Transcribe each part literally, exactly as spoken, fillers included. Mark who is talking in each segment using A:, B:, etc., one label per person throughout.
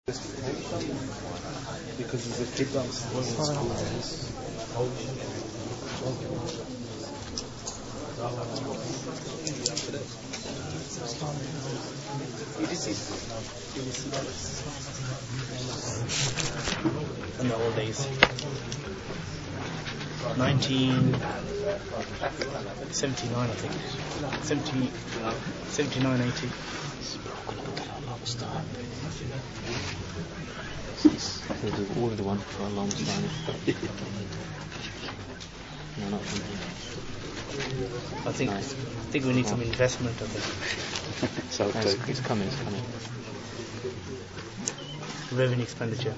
A: Because it's a big box school days. In the old days. nineteen seventy-nine, I think. seventy, seventy-nine, eighty.
B: We'll do all of the one for a long time. No, not from here.
A: I think
B: Nice.
A: I think we need some investment of it.
B: So no, it's, it's coming, it's coming.
A: Revenue expenditure.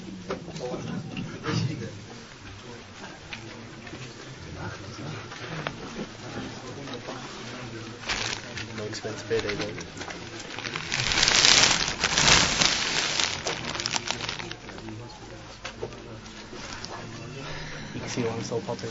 A: No expense paid, I think. You can see why I'm so popular.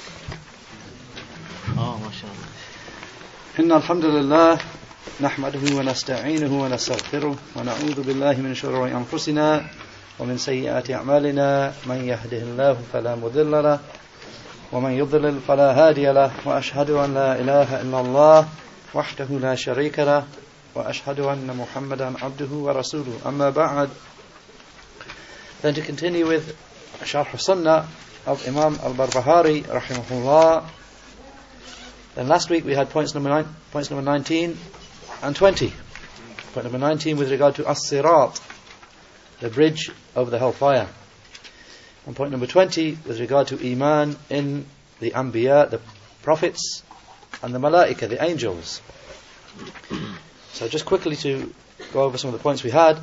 B: Oh, mashallah.
C: إن الحمد لله نحمده ونستعينه ونستغفره ونعوذ بالله من شرور أنفسنا ومن سيئات أعمالنا من يهده الله فلا مضل له ومن يضلل فلا هادي له وأشهد أن لا إله إلا الله وحده لا شريك له وأشهد أن محمدا عبده ورسوله أما بعد. Then to continue with Sharh Sunnah of Imam al-Barbahari rahimahullah. Then last week we had points number nine, points number nineteen and twenty. Point number nineteen with regard to As-Sirat, the bridge over the hellfire. And point number twenty with regard to Iman in the Anbiya, the prophets, and the Malaika, the angels. So just quickly to go over some of the points we had.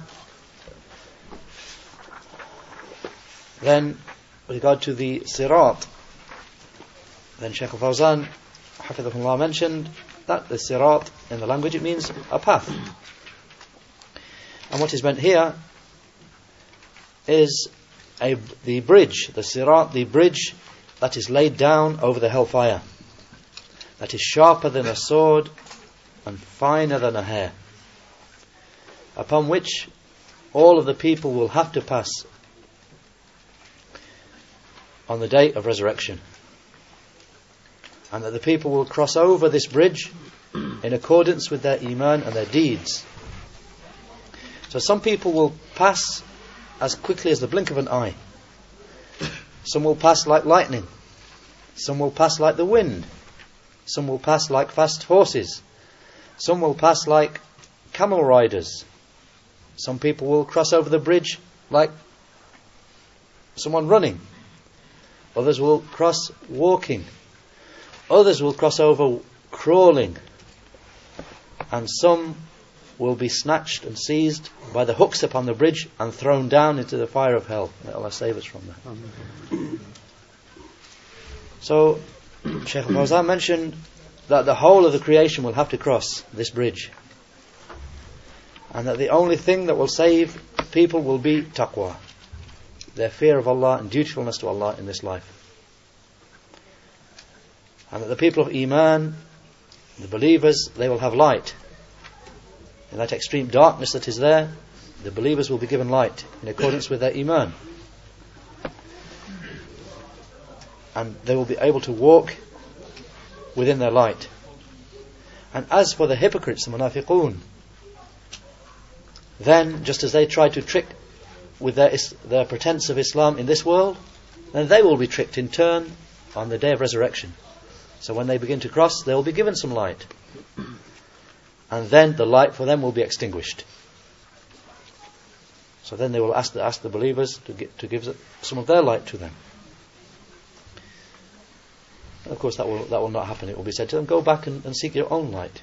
C: Then with regard to the Sirat, then Shaykh al-Fawzan Hafidhahullah mentioned that the Sirat in the language it means a path. And what is meant here is a, the bridge, the Sirat, the bridge that is laid down over the hellfire, that is sharper than a sword and finer than a hair, upon which all of the people will have to pass on the day of resurrection. And that the people will cross over this bridge in accordance with their iman and their deeds. So some people will pass as quickly as the blink of an eye. Some will pass like lightning. Some will pass like the wind. Some will pass like fast horses. Some will pass like camel riders. Some people will cross over the bridge like someone running. Others will cross walking. Others will cross over crawling, and some will be snatched and seized by the hooks upon the bridge and thrown down into the fire of hell. May Allah save us from that. So, Shaykh al-Fawzan mentioned that the whole of the creation will have to cross this bridge, and that the only thing that will save people will be taqwa, their fear of Allah and dutifulness to Allah in this life. And that the people of Iman, the believers, they will have light. In that extreme darkness that is there, the believers will be given light in accordance with their Iman. And they will be able to walk within their light. And as for the hypocrites, the munafiqun, then just as they try to trick with their, their pretense of Islam in this world, then they will be tricked in turn on the day of resurrection. So when they begin to cross, they will be given some light. And then the light for them will be extinguished. So then they will ask the, ask the believers to, get, to give some of their light to them. And of course that will, that will not happen. It will be said to them, go back and, and seek your own light.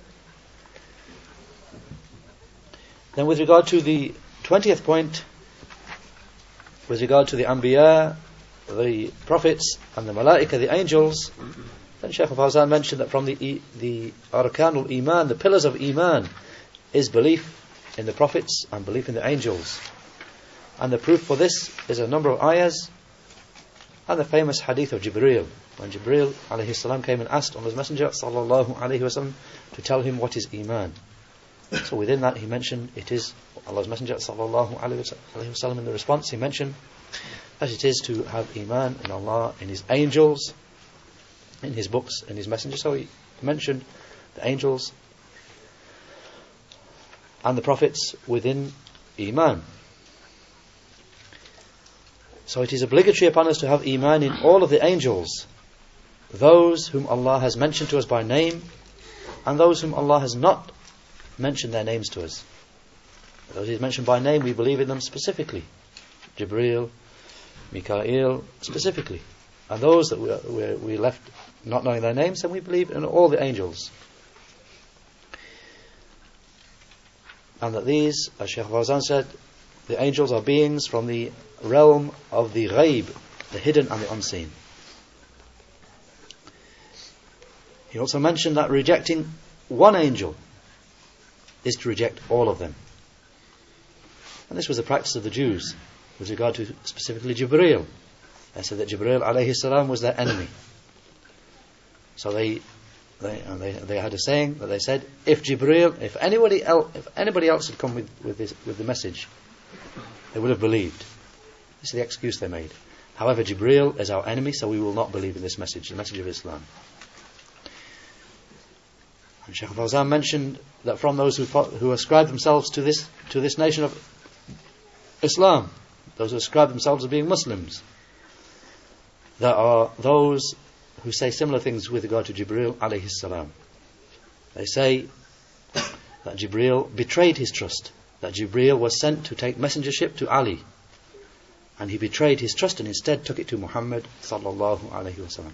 C: Then with regard to the twentieth point, with regard to the Anbiya, the prophets, and the Malaika, the angels, then Shaykh al-Fawzan mentioned that from the the Arkanul Iman, the pillars of Iman, is belief in the prophets and belief in the angels. And the proof for this is a number of ayahs and the famous hadith of Jibreel, when Jibreel alayhi salam came and asked on his messenger sallallahu alayhi wasallam to tell him what is Iman. So within that he mentioned it is Allah's Messenger sallallahu alayhi wa sallam, in the response he mentioned that it is to have iman in Allah, in His angels, in His books, in His messengers. So he mentioned the angels and the prophets within iman. So it is obligatory upon us to have iman in all of the angels, those whom Allah has mentioned to us by name and those whom Allah has not mentioned their names to us. Those He has mentioned by name, we believe in them specifically. Jibreel, Mikael, specifically. And those that we, we, we left not knowing their names, then we believe in all the angels. And that these, as Shaykh Fawzan said, the angels are beings from the realm of the ghaib, the hidden and the unseen. He also mentioned that rejecting one angel is to reject all of them. And this was the practice of the Jews with regard to specifically Jibreel. They said that Jibreel alayhi salam was their enemy. So they they, and they they had a saying that they said, if Jibreel, if anybody else, if anybody else had come with with this with the message, they would have believed. This is the excuse they made. However, Jibreel is our enemy, so we will not believe in this message, the message of Islam. And Shaykh Fawzan mentioned that from those who who ascribe themselves to this to this nation of Islam, those who ascribe themselves as being Muslims, there are those who say similar things with regard to Jibreel alayhi salam. They say that Jibreel betrayed his trust, that Jibreel was sent to take messengership to Ali, and he betrayed his trust and instead took it to Muhammad sallallahu alayhi wasallam.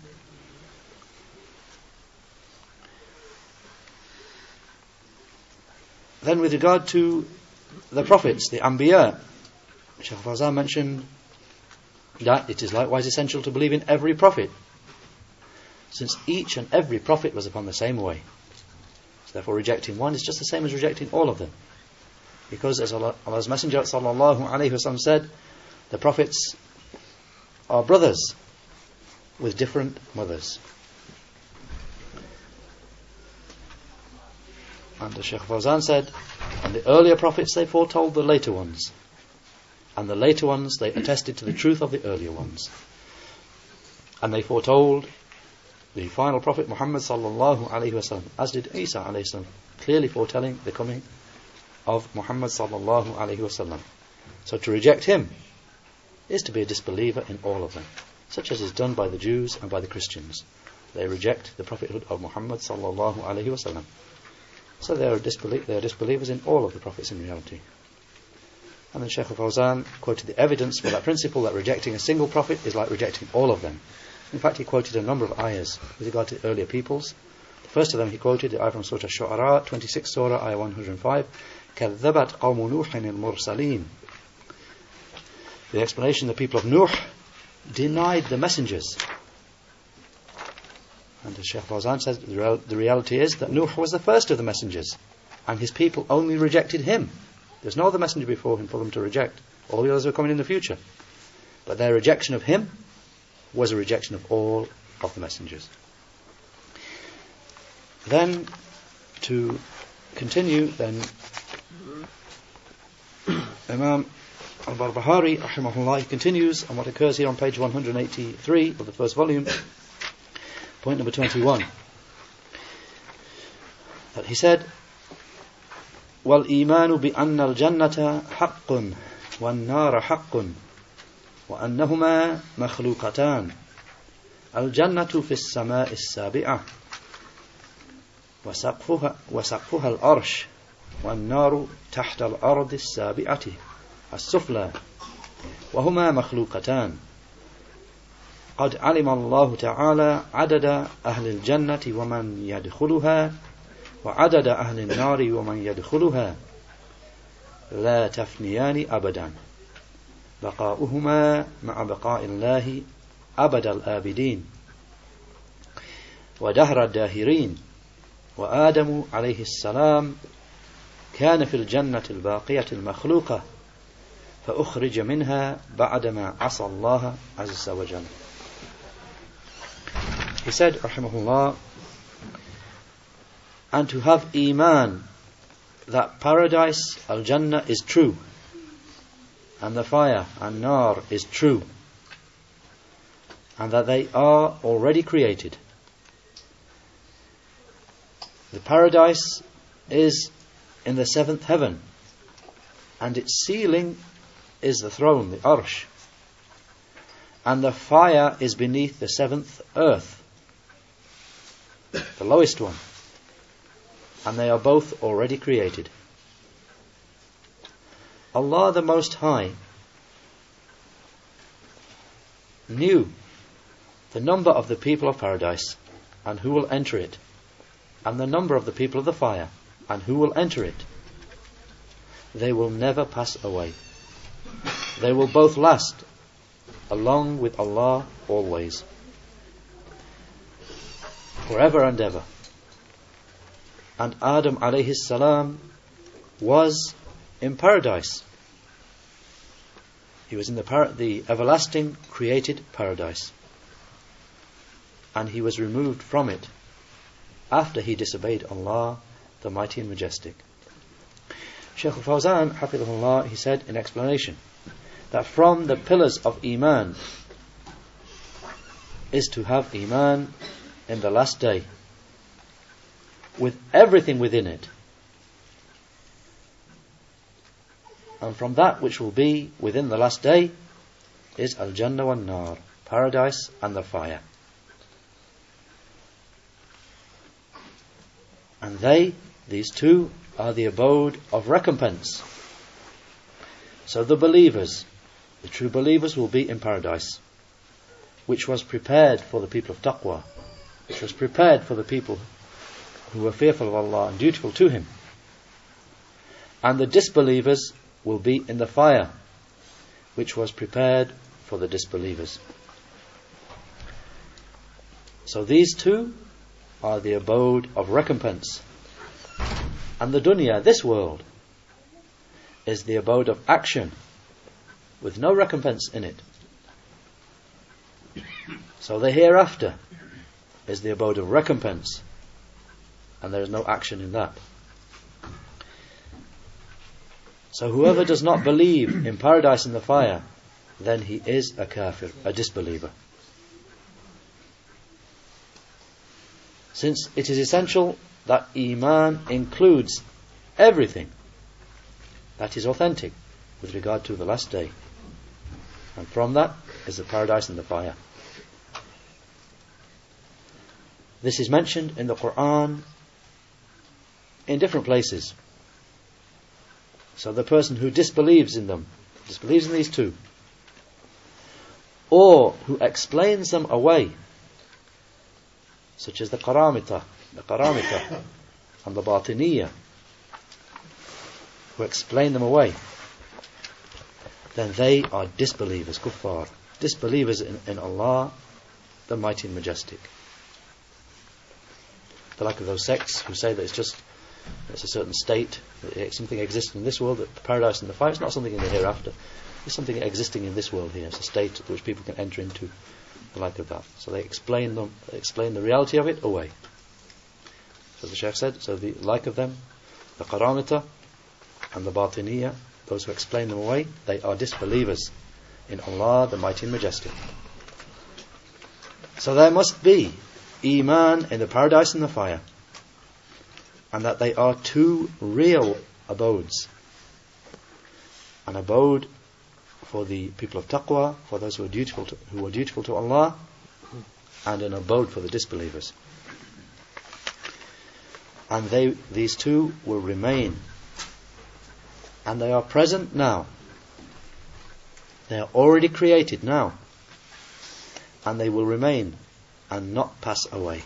C: Then with regard to the prophets, the Anbiya, Shaykh Fawzan mentioned that it is likewise essential to believe in every prophet, since each and every prophet was upon the same way. So therefore rejecting one is just the same as rejecting all of them. Because as Allah, Allah's Messenger sallallahu alayhi wasallam said, the prophets are brothers with different mothers. And as Shaykh Fawzan said, and the earlier prophets they foretold the later ones, and the later ones they attested to the truth of the earlier ones, and they foretold the final prophet Muhammad sallallahu alaihi wasallam, as did Isa alayhi salam, clearly foretelling the coming of Muhammad sallallahu alaihi wasallam. So to reject him is to be a disbeliever in all of them, such as is done by the Jews and by the Christians. They reject the prophethood of Muhammad sallallahu alaihi wasallam. So they are, disbelie- they are disbelievers in all of the prophets in reality. And then Shaykh Fawzan quoted the evidence for that principle, that rejecting a single prophet is like rejecting all of them. In fact, he quoted a number of ayahs with regard to the earlier peoples. The first of them he quoted, the ayah from Surah Ash-Shu'ara, twenty-sixth Surah, ayah one hundred five, كَذَّبَتْ قَوْمُ نُوحٍ الْمُرْسَلِينَ. The explanation, the people of Nuh denied the messengers. And as Shaykh Fawzan says, the, real, the reality is that Nuh was the first of the messengers, and his people only rejected him. There's no other messenger before him for them to reject. All the others are coming in the future. But their rejection of him was a rejection of all of the messengers. Then, to continue, then Imam al-Barbahari rahimahullah, he continues on what occurs here on page one hundred eighty-three of the first volume, point number twenty-one, that he said, وَالْإِيمَانُ بِأَنَّ الْجَنَّةَ حَقٌّ وَالنَّارَ حَقٌّ وَأَنَّهُمَا مَخْلُوقَتَانِ الْجَنَّةُ فِي السَّمَاءِ السَّابِعَةِ وَسَقْفُهَا, وَسَقْفُهَا الْأَرْشِ وَالنَّارُ تَحْتَ الْأَرْضِ السَّابِعَةِ السُّفْلَى وَهُمَا مَخْلُوقَتَانِ قد علم الله تعالى عدد أهل الجنة ومن يدخلها وعدد أهل النار ومن يدخلها لا تفنيان أبدا بقاؤهما مع بقاء الله أبد الآبدين ودهر الداهرين وآدم عليه السلام كان في الجنة الباقية المخلوقة فأخرج منها بعدما عصى الله عز وجل. He said, rahimahullah, and to have iman that paradise, Al-Jannah, is true, and the fire, An-Nar, is true, and that they are already created. The paradise is in the seventh heaven, and its ceiling is the throne, the Arsh, and the fire is beneath the seventh earth, the lowest one, and they are both already created. Allah the Most High knew the number of the people of paradise and who will enter it, and the number of the people of the fire and who will enter it. They will never pass away. They will both last along with Allah always, forever and ever. And Adam alayhi salam was in paradise. He was in the, par- the everlasting created paradise, and he was removed from it after he disobeyed Allah, the Mighty and Majestic. Shaykh al-Fawzan, hafidhahullah, he said in explanation that from the pillars of Iman is to have Iman in the last day, with everything within it, and from that which will be within the last day is Al-Jannah wan-Nar, paradise and the fire. And they, these two, are the abode of recompense. So the believers, the true believers, will be in paradise, which was prepared for the people of taqwa, which was prepared for the people who were fearful of Allah and dutiful to Him. And the disbelievers will be in the fire, which was prepared for the disbelievers. So these two are the abode of recompense. And the dunya, this world, is the abode of action, with no recompense in it. So the hereafter is the abode of recompense, and there is no action in that. So whoever does not believe in paradise and the fire, then he is a kafir, a disbeliever. Since it is essential that Iman includes everything that is authentic with regard to the last day, and from that is the paradise and the fire. This is mentioned in the Quran in different places. So the person who disbelieves in them, disbelieves in these two, or who explains them away, such as the Qaramita, the Qaramita and the Batiniya, who explain them away, then they are disbelievers, kuffar, disbelievers in, in Allah, the Mighty and Majestic. The like of those sects who say that it's just it's a certain state, that something exists in this world, that the paradise and the fire, it's not something in the hereafter, it's something existing in this world here, it's a state which people can enter into, the like of that. So they explain them, they explain the reality of it away. So the Shaykh said, so the like of them, the Qaramita and the Batiniya, those who explain them away, they are disbelievers in Allah, the Mighty and Majestic. So there must be Iman in the paradise and the fire, and that they are two real abodes. An abode for the people of taqwa, for those who are dutiful to, who are dutiful to Allah, and an abode for the disbelievers. And they, these two will remain, and they are present now. They are already created now, and they will remain and not pass away.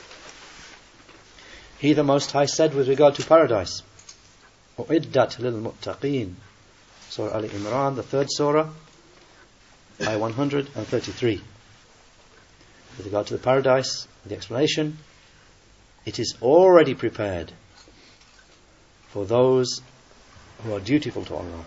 C: He, the Most High, said with regard to paradise, "U'iddat lil muttaqeen," Surah Al Imran, the third surah, ayah one hundred thirty-three. With regard to the paradise, the explanation, it is already prepared for those who are dutiful to Allah.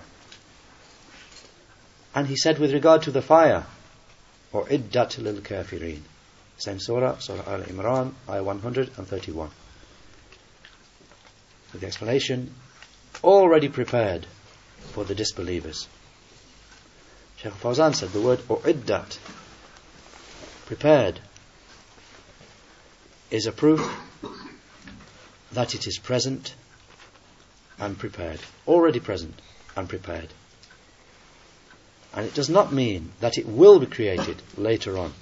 C: And he said with regard to the fire, "U'iddat lil kafirin," same surah, Surah Al Imran, ayah one hundred thirty-one. With the explanation, already prepared for the disbelievers. Shaykh Fawzan said the word u'iddat, prepared, is a proof that it is present and prepared, already present and prepared. And it does not mean that it will be created later on.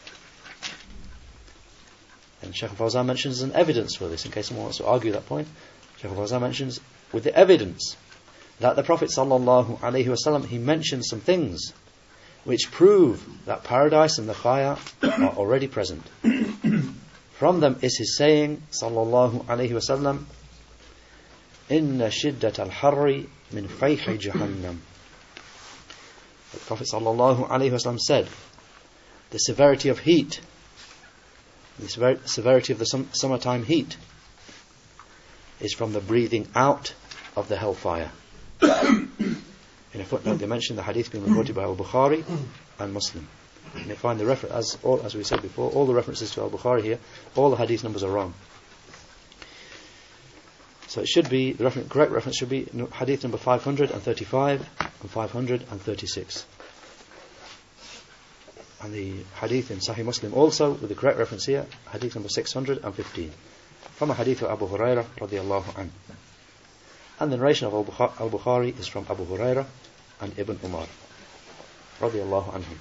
C: And Shaykh Fawzan mentions an evidence for this, in case someone wants to argue that point. Shaykh Fawzan mentions with the evidence that the Prophet sallallahu alaihi wasallam, he mentions some things which prove that paradise and the fire are already present. From them is his saying sallallahu alaihi wasallam, inna shiddat al-harri min fayhi jahannam. The Prophet sallallahu alaihi wasallam said, the severity of heat, the sever- severity of the sum- summertime heat, is from the breathing out of the hellfire. In a footnote, they mention the hadith being reported by Al-Bukhari and Muslim. And they find the reference, as all, as we said before, all the references to Al-Bukhari here, all the hadith numbers are wrong. So it should be, the reference, correct reference should be hadith number five hundred thirty-five and five hundred thirty-six. And the hadith in Sahih Muslim also, with the correct reference here, hadith number six hundred fifteen. From a hadith of Abu Hurairah radiallahu anhu. And the narration of Al-Bukhari is from Abu Hurairah and Ibn Umar radiallahu anhum.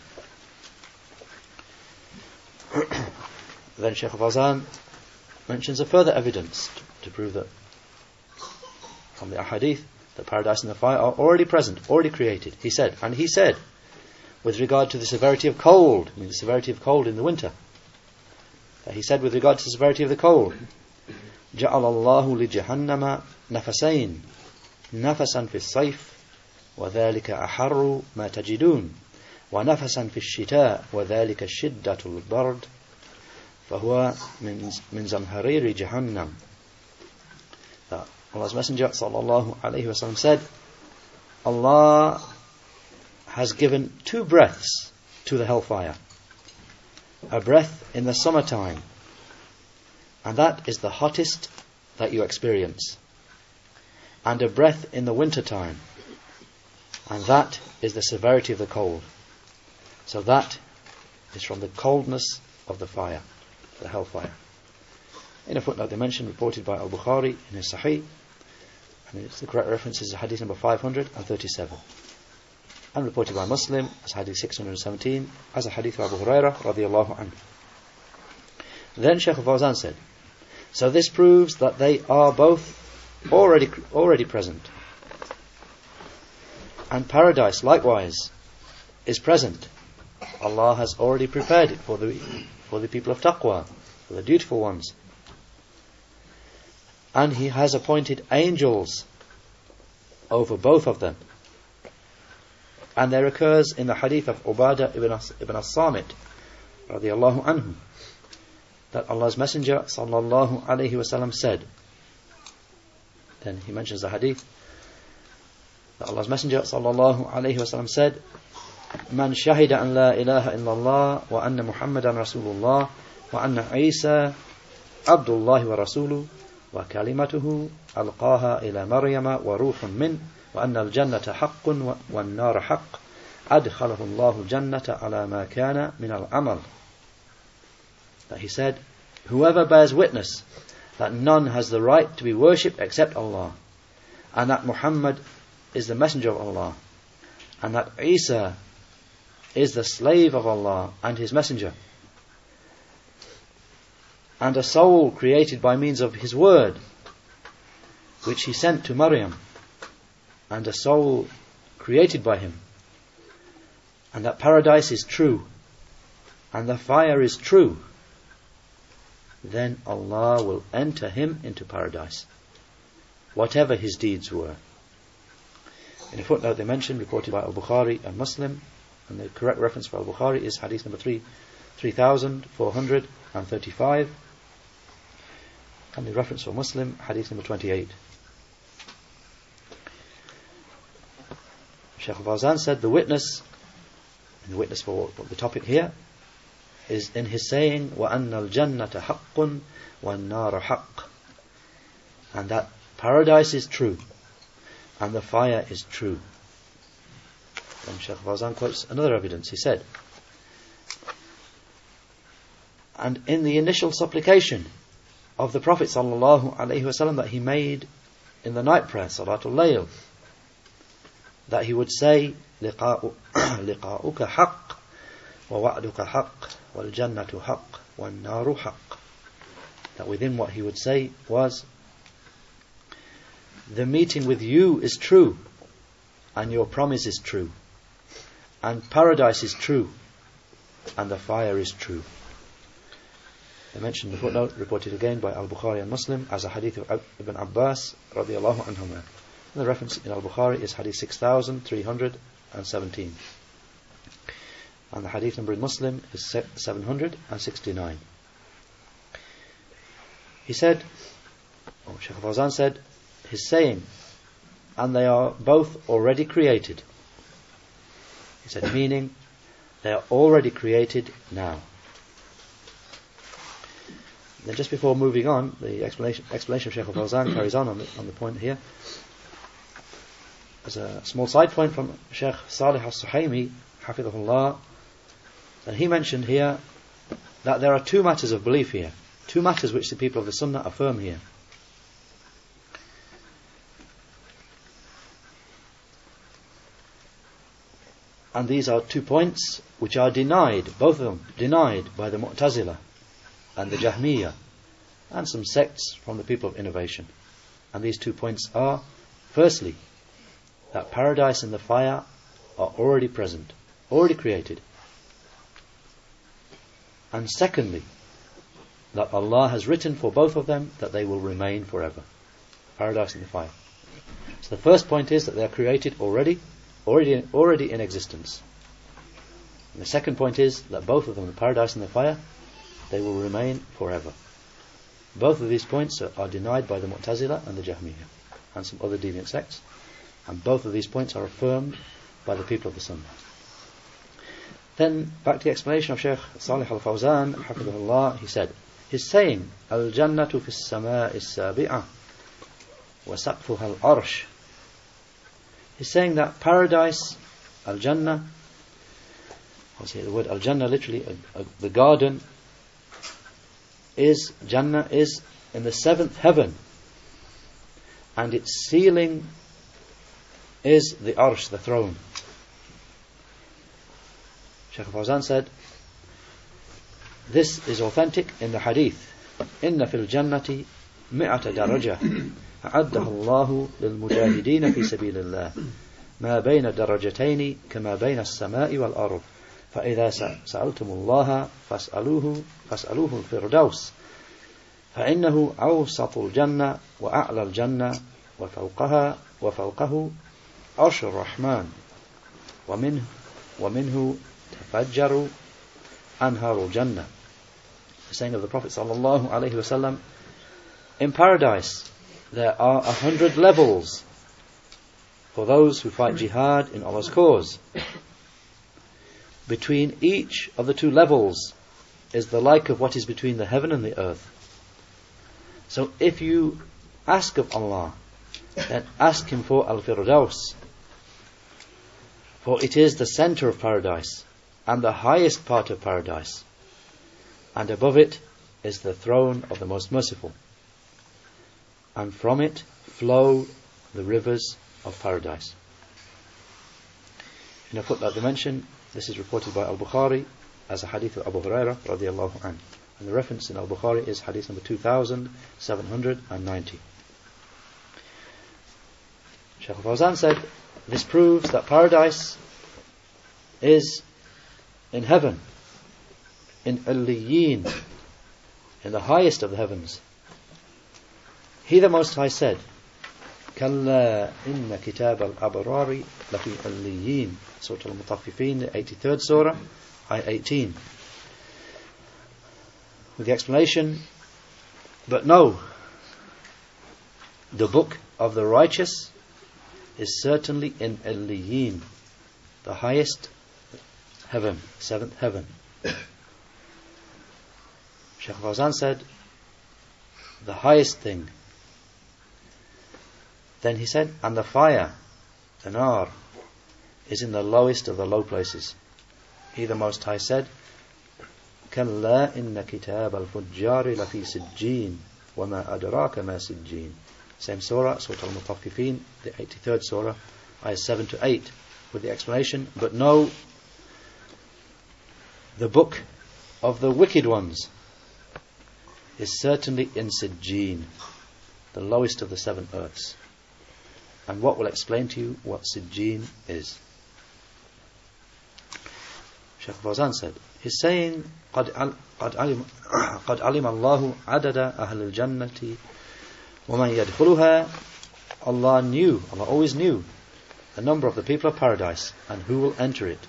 C: Then Shaykh Fawzan mentions a further evidence to, to prove that from the ahadith, the paradise and the fire are already present, already created. He said, and he said, with regard to the severity of cold, I mean the severity of cold in the winter, that he said with regard to the severity of the cold, جعل الله لجهنم نفسين نفسا في الصيف وذلك أحر ما تجدون ونفسا في الشتاء وذلك شدة البرد فهو من من زمهرير جهنم. Allah's Messenger sallallahu alaihi wasallam said, Allah has given two breaths to the hellfire. A breath in the summertime, and that is the hottest that you experience. And a breath in the winter time, and that is the severity of the cold. So that is from the coldness of the fire, the hellfire. In a footnote they mentioned, reported by Al-Bukhari in his Sahih, and it's the correct reference is hadith number five hundred thirty-seven. And reported by Muslim as hadith six hundred seventeen, as a hadith of Abu Hurairah radiallahu anhu. Then Shaykh Fawzan said, so this proves that they are both already already present. And paradise likewise is present. Allah has already prepared it for the for the people of taqwa, for the dutiful ones. And He has appointed angels over both of them. And there occurs in the hadith of Ubadah ibn, As- ibn As-Samit radiallahu anhu that Allah's Messenger sallallahu alayhi wasallam said, then he mentions the hadith that Allah's Messenger sallallahu alayhi wasallam said, Man shahida an la ilaha illallah wa anna Muhammadan Rasulullah wa anna Isa Abdullah wa Rasuluh wa kalimatuhu alqaha ila Maryama wa ruhun min wa anna al-jannata haqqun wa an-nara haqq adkhalahu Allahu al-jannata ala ma kana min al-amal. That he said, whoever bears witness that none has the right to be worshipped except Allah, and that Muhammad is the messenger of Allah, and that Isa is the slave of Allah and His messenger, and a soul created by means of His word, which He sent to Maryam, and a soul created by Him, and that paradise is true, and the fire is true, then Allah will enter him into paradise, whatever his deeds were. In a footnote they mentioned, reported by Al-Bukhari and Muslim, and the correct reference for Al-Bukhari is hadith number three, three thousand four hundred thirty-five, and the reference for Muslim, hadith number twenty-eight. Shaykh Fawzan said the witness, and the witness for the topic here, is in his saying, وَأَنَّ الْجَنَّةَ حَقٌّ وَالنَّارَ حَقٌّ, and that paradise is true, and the fire is true. Then Shaykh Fawzan quotes another evidence. He said, and in the initial supplication of the Prophet sallallahu alaihi wasallam that he made in the night prayer, Salatul Layl, that he would say, لقاؤك حق ووعدك حق والجنة حق والنار حق. That within what he would say was, the meeting with you is true, and your promise is true, and paradise is true, and the fire is true. I mentioned the footnote, reported again by Al-Bukhari and Muslim as a hadith of Ibn Abbas radiallahu anhuma. The reference in Al-Bukhari is hadith six thousand three hundred seventeen. And the hadith number in Muslim is seven hundred sixty-nine. He said, or Shaykh Fawzan said, his saying, and they are both already created. He said, meaning, they are already created now. Then just before moving on, the explanation, explanation of Shaykh Fawzan carries on on the, on the point here. As a small side point from Shaykh Salih al-Suhaimi, Hafidhahullah, that he mentioned here that there are two matters of belief here, two matters which the people of the Sunnah affirm here. And these are two points which are denied, both of them denied by the Mu'tazila and the Jahmiyyah and some sects from the people of innovation. And these two points are, firstly, that paradise and the fire are already present, already created. And secondly, that Allah has written for both of them that they will remain forever. Paradise and the fire. So the first point is that they are created already, already, already in existence. And the second point is that both of them, the paradise and the fire, they will remain forever. Both of these points are, are denied by the Mu'tazila and the Jahmiyyah and some other deviant sects. And both of these points are affirmed by the people of the Sunnah. Then, back to the explanation of Shaykh Salih al-Fawzan, Hafidhahullah, he said, his saying, Al-Jannatu fi as-sama'i as-sabi'ah wa saqfuha al-arsh. He's saying that paradise, Al-Jannah, I'll say the word Al-Jannah literally, uh, uh, the garden, is, Jannah is in the seventh heaven, and its ceiling is the Arsh, the throne. Shaykh Fawzan said, this is authentic in the hadith. Inna fil jannati mi'ata daraja a'addaha Allahu lil mujahideen fi sabilillah ma bayna darajatayn kama bayna as-sama'i wal ard fa idha sa'altum Allah fas'aluhu fas'aluhu al-firdaus fa innahu awsatu al-jannah wa a'la al-jannah wa fawqaha wa fawqahu arsh ar-rahman wa minhu wa minhu tafajjaru anharu jannah. The saying of the Prophet sallallahu alaihi wasallam, in paradise there are a hundred levels for those who fight jihad in Allah's cause. Between each of the two levels is the like of what is between the heaven and the earth. So if you ask of Allah, then ask Him for Al-Firdaus, for it is the center of paradise and the highest part of paradise, and above it is the throne of the Most Merciful, and from it flow the rivers of paradise. In a footnote dimension, this is reported by Al-Bukhari as a hadith of Abu Hurairah radiallahu anhu, and the reference in Al-Bukhari is hadith number two thousand seven hundred ninety. Shaykh Fawzan said, this proves that paradise is in heaven, in Al-Liyin, in the highest of the heavens. He the Most High said, Kalla inna kitab al-abrari lafi al-liyin. Surah Al-Mutaffifin, the eighty-third surah, ayah eighteen. With the explanation, but no, the book of the righteous is certainly in al-liyin, the highest heaven, seventh heaven. Shaykh Fawzan said, the highest thing, Then he said, and the fire, the nar, is in the lowest of the low places. He, the Most High, said, كَلَّا إِنَّ كِتَابَ الْفُجَّارِ لَفِي سِجِّينَ وَمَا أَدْرَاكَ مَا سِجِّينَ. Same surah, Surah Al-Mutaffifin, the eighty-third surah, ayahs seven to eight, with the explanation, but no, the book of the wicked ones is certainly in Sijjeen, the lowest of the seven earths. And what will explain to you what Sijjeen is? Shaykh Fawzan said, he's saying, قَدْ عَلِمَ اللَّهُ عَدَدَ أَهْلِ الْجَنَّةِ وَمَنْ يَدْخُلُهَا. Allah knew, Allah always knew the number of the people of paradise and who will enter it.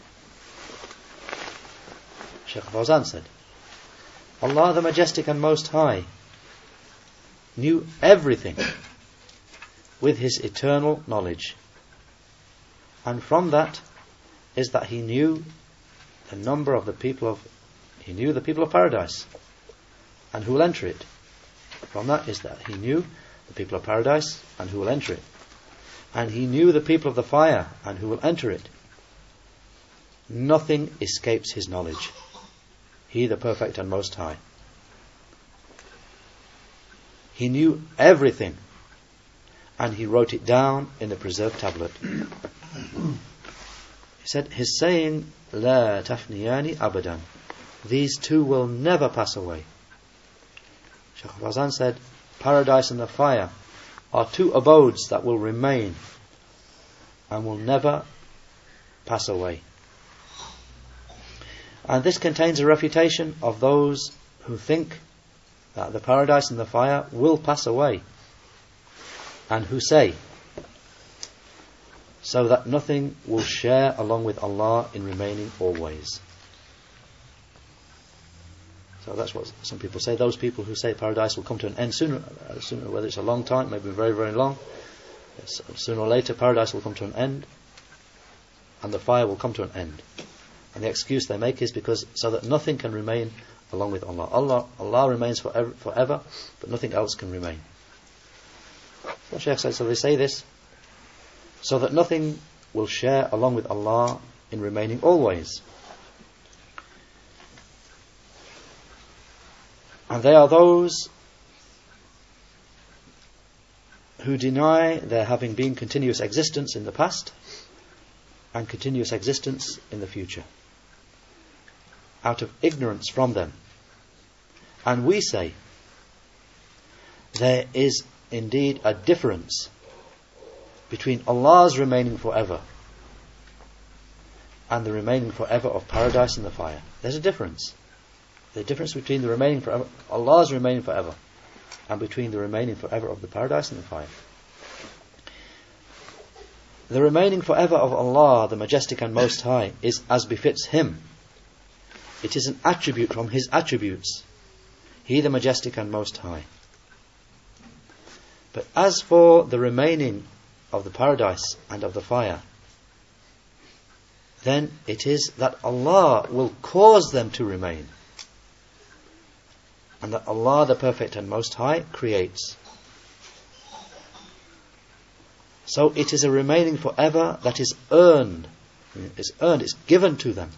C: Shaykh Fawzan said, Allah the Majestic and Most High knew everything with His eternal knowledge. And from that is that He knew the number of the people of, He knew the people of paradise and who will enter it. From that is that He knew the people of paradise and who will enter it. And He knew the people of the fire and who will enter it. Nothing escapes His knowledge. He, the Perfect and Most High. He knew everything, and He wrote it down in the preserved tablet. He said, His saying, La tafniyani abadan. These two will never pass away. Shaykh Fawzan said, paradise and the fire are two abodes that will remain and will never pass away. And this contains a refutation of those who think that the paradise and the fire will pass away, and who say, so that nothing will share along with Allah in remaining always. So that's what some people say. Those people who say paradise will come to an end sooner, uh, sooner whether it's a long time, maybe very, very long, sooner or later paradise will come to an end, and the fire will come to an end. And the excuse they make is because so that nothing can remain along with Allah. Allah, Allah remains forever, forever, but nothing else can remain. So Shaykh says, so they say this, so that nothing will share along with Allah in remaining always. And they are those who deny there having been continuous existence in the past and continuous existence in the future, out of ignorance from them. And we say, there is indeed a difference between Allah's remaining forever and the remaining forever of paradise and the fire. There's a difference. The difference between the remaining forever, Allah's remaining forever, and between the remaining forever of the paradise and the fire. The remaining forever of Allah, the Majestic and Most High, is as befits Him. It is an attribute from His attributes. He, the Majestic and Most High. But as for the remaining of the paradise and of the fire, then it is that Allah will cause them to remain, and that Allah, the Perfect and Most High, creates. So it is a remaining forever that is earned. It's earned, it's given to them.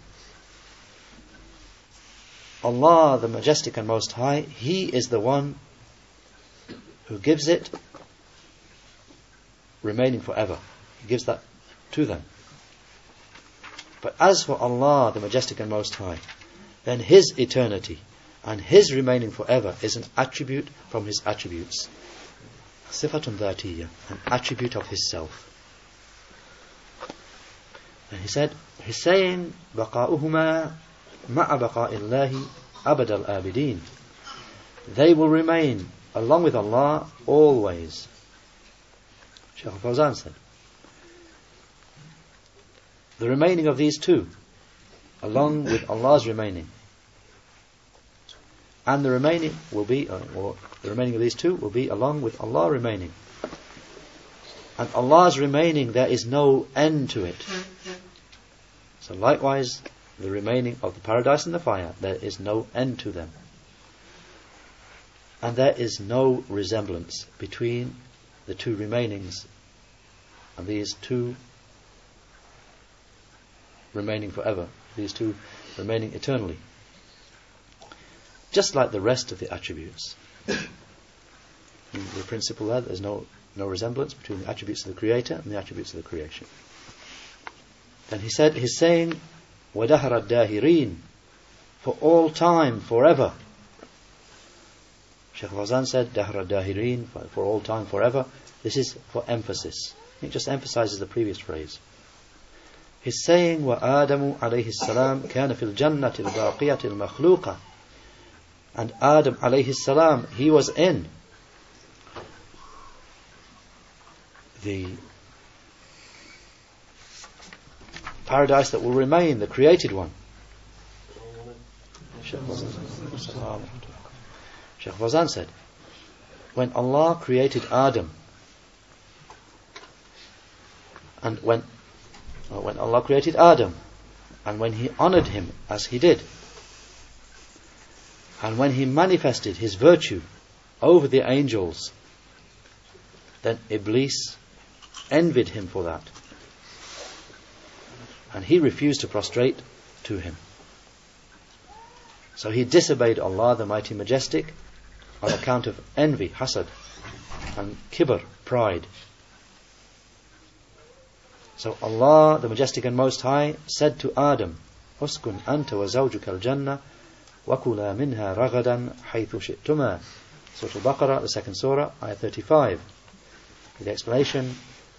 C: Allah, the Majestic and Most High, He is the one who gives it remaining forever. He gives that to them. But as for Allah, the Majestic and Most High, then His eternity and His remaining forever is an attribute from His attributes. Sifatun dhatiyya, an attribute of His self. And he said, He's saying, بَقَاؤُهُمَا مَعَ بَقَاءِ اللَّهِ أَبَدَ الْآبِدِينَ. They will remain along with Allah always. Shaykh Fawzan said, the remaining of these two, along with Allah's remaining, and the remaining will be, or the remaining of these two will be along with Allah remaining. And Allah's remaining, there is no end to it. So likewise, the remaining of the paradise and the fire, there is no end to them. And there is no resemblance between the two remainings and these two remaining forever, these two remaining eternally. Just like the rest of the attributes. The principle there, there's no, no resemblance between the attributes of the Creator and the attributes of the creation. Then he said, he's saying, وَدَهْرَ الدَّاهِرِينَ, for all time, forever. Shaykh Fawzan said, دَهْرَ الدَّاهِرِينَ, for, for all time, forever. This is for emphasis. It just emphasizes the previous phrase. He's saying, وَآدَمُ عَلَيْهِ السَّلَامُ كَانَ فِي الْجَنَّةِ الْبَاقِيَةِ الْمَخْلُوقَةِ, and Adam alayhi salam, he was in the paradise that will remain, the created one. Shaykh Fawzan said, when Allah created Adam, and when uh, when Allah created Adam, and when He honoured him as He did, and when He manifested His virtue over the angels, then Iblis envied Him for that, and he refused to prostrate to Him. So he disobeyed Allah, the Mighty Majestic, on account of envy, hasad, and kibr, pride. So Allah, the Majestic and Most High, said to Adam, Uskun anta wa zawjuka al-jannah wa kula minha ragadan haythu shi'tuma. Surah Al-Baqarah, the second surah, ayah thirty-five. The explanation,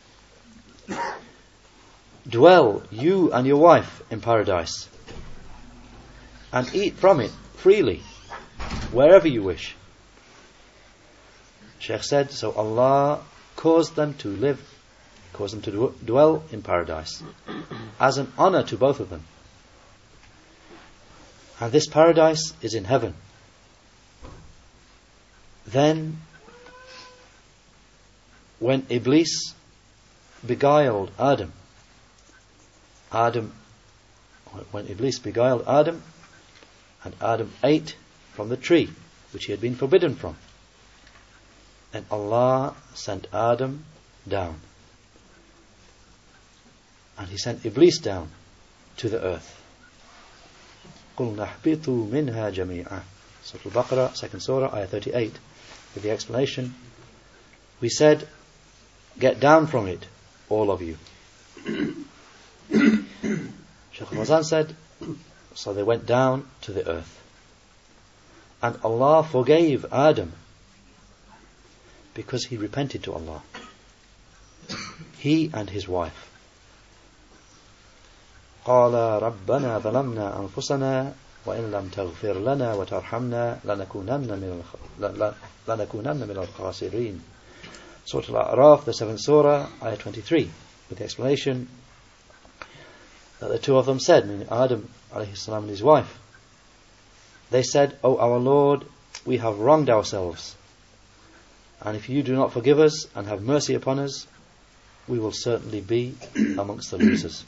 C: dwell, you and your wife, in paradise, and eat from it freely, wherever you wish. Shaykh said, so Allah caused them to live, caused them to dwell in paradise, as an honour to both of them. And this paradise is in heaven. Then, when Iblis beguiled Adam, Adam, when Iblis beguiled Adam, and Adam ate from the tree which he had been forbidden from, and Allah sent Adam down, and He sent Iblis down to the earth. قُلْنَا اهْبِطُوا مِنْهَا جَمِيعًا. Surah Al-Baqarah, second surah, ayah thirty-eight. With the explanation, we said, get down from it, all of you. Shaykh Fawzan said, so they went down to the earth, and Allah forgave Adam because he repented to Allah, he and his wife. قَالَ رَبَّنَا ظَلَمْنَا أَنفُسَنَا وَإِن لَمْ تَغْفِرْ لَنَا وَتَرْحَمْنَا لَنَكُونَنَّ مِنَ الْخَاسِرِينَ. Surah Al-A'raf, the seventh surah, ayah twenty-three, with the explanation that the two of them said, meaning Adam alayhi salam and his wife, they said, O our Lord, we have wronged ourselves, and if you do not forgive us and have mercy upon us, we will certainly be amongst the losers.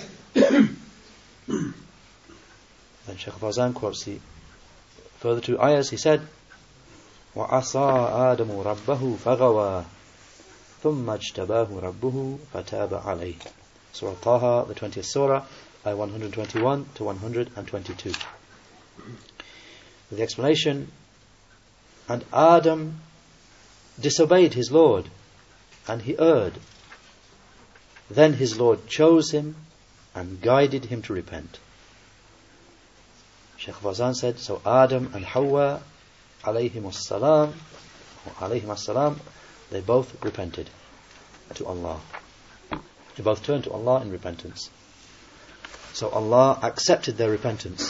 C: Then Shaykh Fawzan quotes the further two ayahs. He said, وَعَصَى آدَمُ رَبَّهُ فَغَوَى ثُمَّ اجْتَبَاهُ رَبُّهُ فَتَابَ عَلَيْهِ. Surah Taha, the twentieth surah, ayah one hundred twenty-one to one hundred twenty-two. With the explanation, and Adam disobeyed his Lord, and he erred. Then his Lord chose him and guided him to repent. Shaykh Fawzan said, so Adam and Hawa alayhim as-salam, alayhim as-salam, they both repented to Allah. They both turned to Allah in repentance. So Allah accepted their repentance.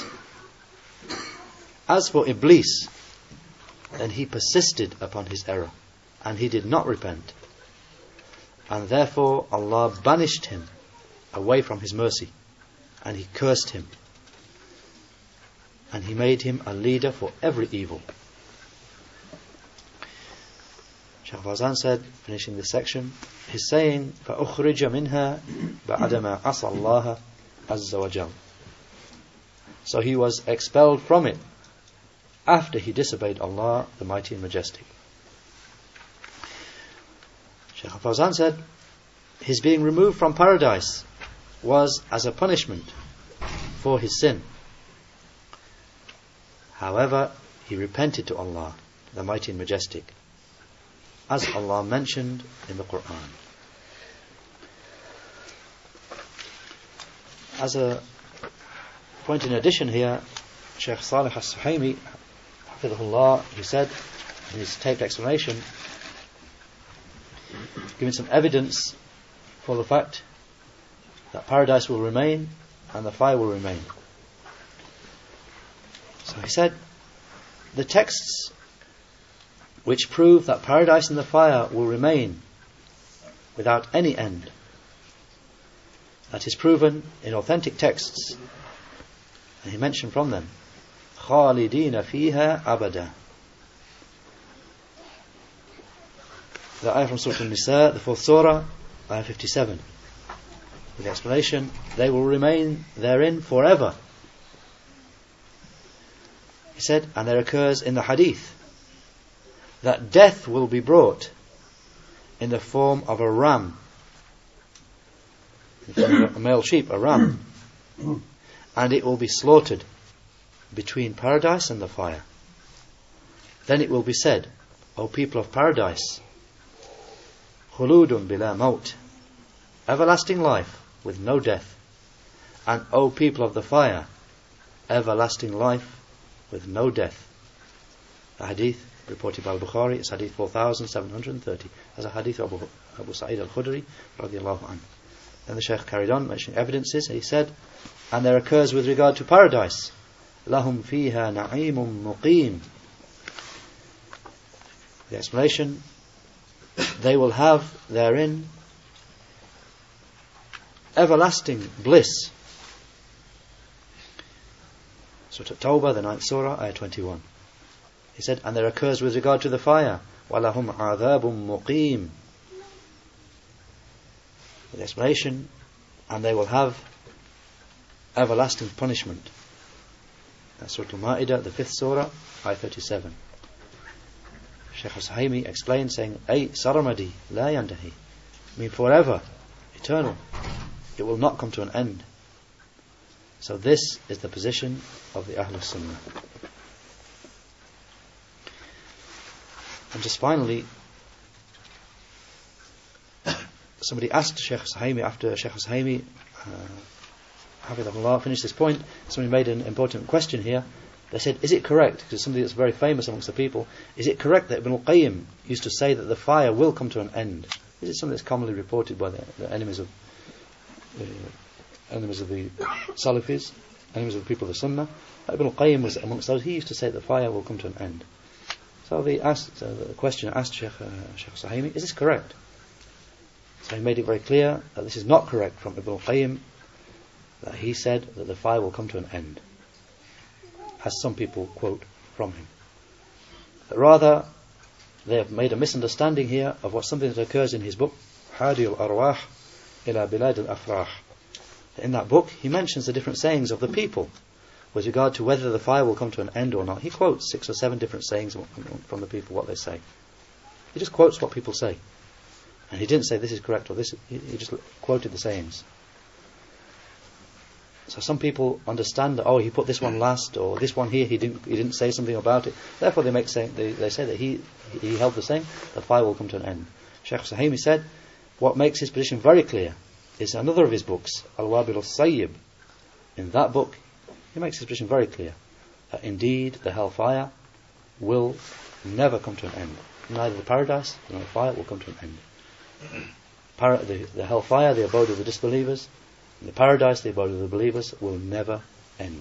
C: As for Iblis, then he persisted upon his error, and he did not repent. And therefore Allah banished him away from His mercy, and He cursed him, and He made him a leader for every evil. Shaykh Fawzan said, finishing this section, he's saying, فَأُخْرِجَ مِنْهَا بَعَدَمَا عَصَى اللَّهَ عَزَّ وَجَلَّ. So he was expelled from it after he disobeyed Allah, the Mighty and Majestic. Shaykh Fawzan said, his being removed from paradise was as a punishment for his sin. However, he repented to Allah, the Mighty and Majestic, as Allah mentioned in the Quran. As a point in addition here, Shaykh Salih As-Suhaimi, Hafidhullah, he said in his taped explanation, giving some evidence for the fact that paradise will remain and the fire will remain. So he said, the texts which prove that paradise and the fire will remain without any end, that is proven in authentic texts, and he mentioned from them, خَالِدِينَ فِيهَا أَبَدًا. The ayah from Surah An-Nisa, the fourth surah, ayah fifty-seven. With the explanation, they will remain therein forever. He said, and there occurs in the hadith that death will be brought in the form of a ram, a male sheep, a ram, and it will be slaughtered between paradise and the fire. Then it will be said, O people of paradise, khuludun bila maut, everlasting life with no death, and O people of the fire, everlasting life with no death. The hadith reported by Al-Bukhari is hadith four thousand seven hundred thirty, as a hadith of Abu, Abu Sa'id Al-Khudri radiallahu anhu. Then the Shaykh carried on mentioning evidences, and he said, and there occurs with regard to paradise, lahum fiha na'imun muqim. The explanation, they will have therein everlasting bliss. Surah At-Tawbah, the ninth surah, ayah twenty-one. He said, and there occurs with regard to the fire, وَلَهُمْ عَذَابٌ مُقِيمٌ. The explanation, and they will have everlasting punishment. That's Surah Al-Ma'idah, the fifth surah, ayah thirty-seven. Shaykh As-Suhaimi explained, saying, Ay saramadi la yandahi, I mean forever, eternal, it will not come to an end. So this is the position of the Ahlul Sunnah. And just finally, somebody asked Shaykh As-Suhaimi, after Shaykh As-Suhaimi uh, Hafidhahullah finished this point, somebody made an important question here. They said, is it correct, because something that's very famous amongst the people, is it correct that Ibn al-Qayyim used to say that the fire will come to an end? Is it something that's commonly reported by the, the enemies of the enemies of the Salafis, enemies of the people of the Sunnah? Ibn al-Qayyim was amongst those. He used to say that the fire will come to an end. So the, asked, uh, the question asked Shaykh, uh, Shaykh As-Suhaimi, is this correct? So he made it very clear that this is not correct from Ibn al-Qayyim, that he said that the fire will come to an end, as some people quote from him. But rather, they have made a misunderstanding here of what something that occurs in his book, Hadi al-Arwah ila Bilad al-Afrah. In that book, he mentions the different sayings of the people with regard to whether the fire will come to an end or not. He quotes six or seven different sayings from the people, what they say. He just quotes what people say. And he didn't say this is correct or this, he, he just quoted the sayings. So some people understand that, oh, he put this one last, or this one here, he didn't he didn't say something about it. Therefore they make say, they, they say that he he held the same, the fire will come to an end. Shaykh As-Suhaimi said, what makes his position very clear is another of his books, Al-Wabil Al-Sayyib. In that book, he makes his position very clear, that indeed the hellfire will never come to an end. Neither the paradise nor the fire will come to an end. Para- the, the hellfire, the abode of the disbelievers, and the paradise, the abode of the believers, will never end.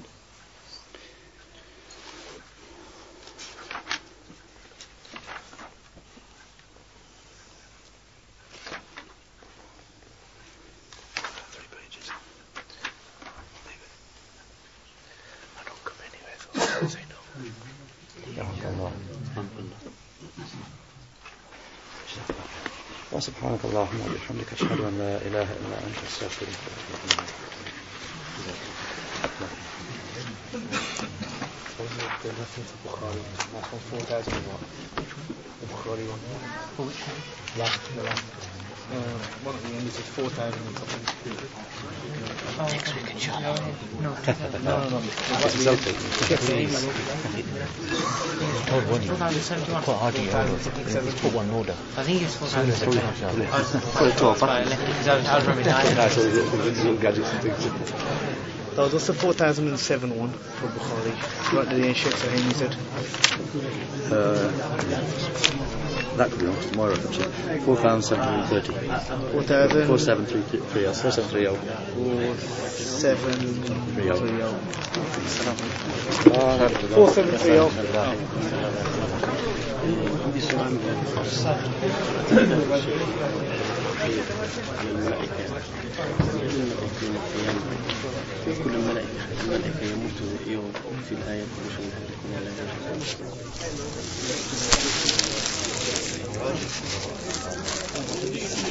A: Three pages. Leave it. I don't come anywhere, so I say no.
C: وسبحانك اللهم وبحمدك أشهد أن لا إله إلا أنت أستغفرك وأتوب إليك.
B: The reference of Bukhari, that's on four thousand what? The Bukhari one. Which one? Last, the last. one of the endings is four thousand and something.
A: Next week, inshallah.
B: No, no, no.
C: It's Celtic.
A: Told one you. Quite hard to just put one order.
D: I think it's four thousand.
C: Put it twelve.
D: I was remembering nine.
C: That's all the little gadgets and things.
B: That was also four thousand seven one for Bukhari. Right at the end, Sheikh Sahimi said.
C: Uh, that could be on tomorrow, actually. four thousand seven hundred thirty.
B: four thousand.
C: four seven three three oh. four seven three oh.
B: four seven three oh.
C: four seven three oh.
E: كل الملائكة الملائكة يموتوا يوم في الآية مش